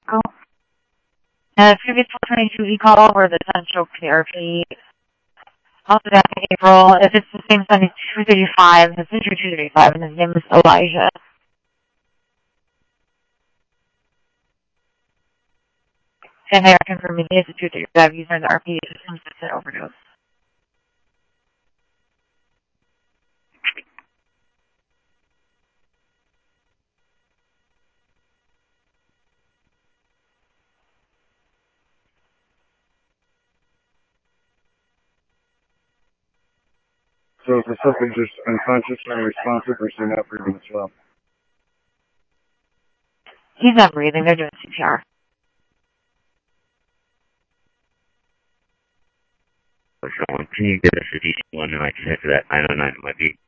Oh. The previous 422 e-call were the essential PRP. Also back in April. If it's the same son, he's 235. His sister 235, and his name is Elijah. And they are confirming he is a 235 user in the RP systems that overdose. So is the suspect just unconscious and unresponsive, or is he not breathing as well? He's not breathing. They're doing CPR. Can you get us a DC-1 and I connect to that 909? It might be